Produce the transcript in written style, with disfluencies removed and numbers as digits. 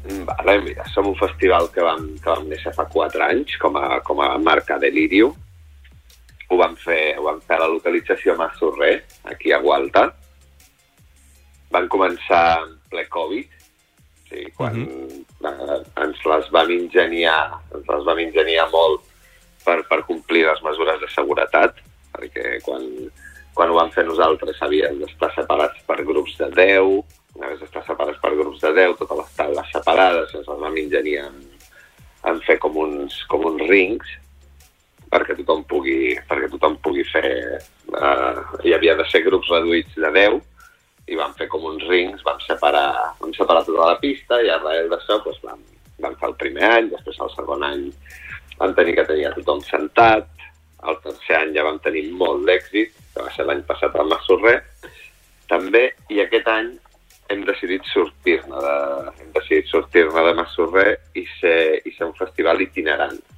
Vale, mira, som un festival que vam néixer fa 4 anys com a marca Delirium. Ho vam fer a la localització Massorrer, aquí a Gualta. Van començar en ple Covid, o sigui, quan ens les vam ingeniar molt per complir les mesures de seguretat, perquè quan ho vam fer nosaltres havíem d'estar separats per grups de 10, totes les taules separades, ens vam ingeniar en fer com uns rings perquè tothom pugui fer... hi havia de ser grups reduïts de 10 i vam fer com uns rings, vam separar tota la pista i arrel d'això doncs, vam fer el primer any, després el segon any vam tenir que tenir a tothom sentat, el tercer any ja vam tenir molt d'èxit, que va ser l'any passat al Massorrer, també, i aquest any hem decidit sortir-ne de Massorrer i ser un festival itinerant.